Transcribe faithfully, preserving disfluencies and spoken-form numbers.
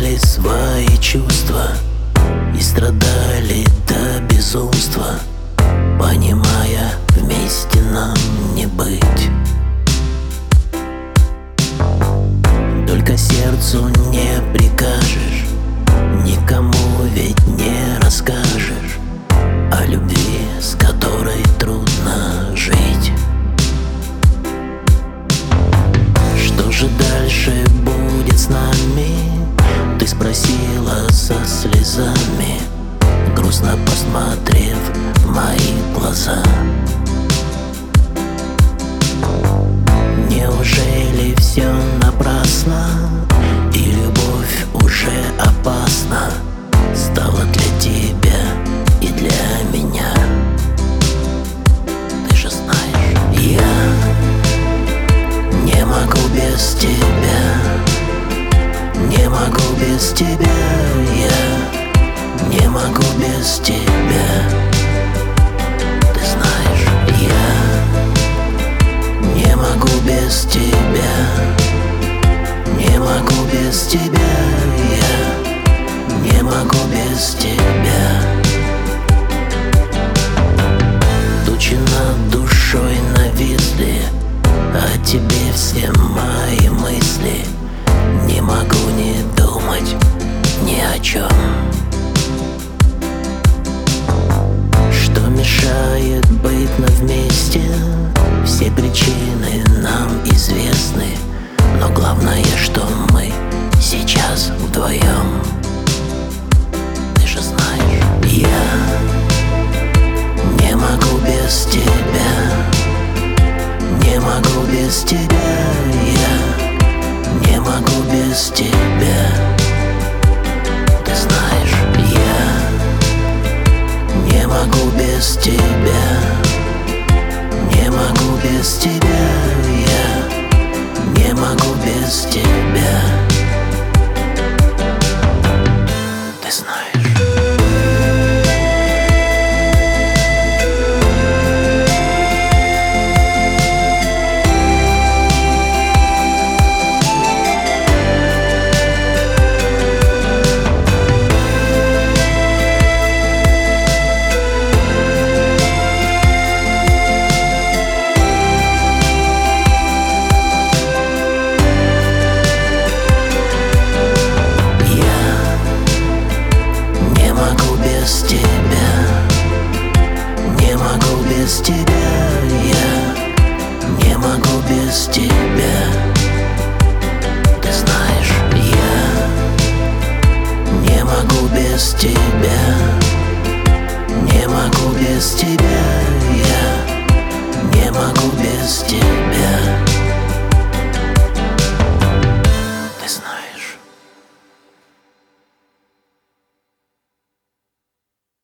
скрывали свои чувства и страдали до безумства, понимая, вместе нам не быть. Только сердцу не прикажешь, никому ведь не расскажешь о любви, с которой трудно жить. Что же дальше будет с нами? Ты спросила со слезами, грустно посмотрев в мои глаза. Неужели все напрасно, и любовь уже опасна стала для тебя и для меня? Ты же знаешь, я не могу без тебя, не могу без тебя, я не могу без тебя. Ты знаешь, я не могу без тебя, не могу без тебя, я не могу без тебя. Тучи над душой нависли, о тебе все мои мысли. Не могу не думать ни о чем. Что мешает быть нам вместе? Все причины нам известны, но главное, что мы сейчас вдвоем. Ты же знаешь, я не могу без тебя, не могу без тебя, я не могу без тебя. Ты знаешь, я не могу без тебя, не могу без тебя, я не могу без тебя. Ты знаешь. Без тебя, не могу без тебя, я не могу без тебя. Ты знаешь, я не могу без тебя, не могу без тебя, я не могу без тебя.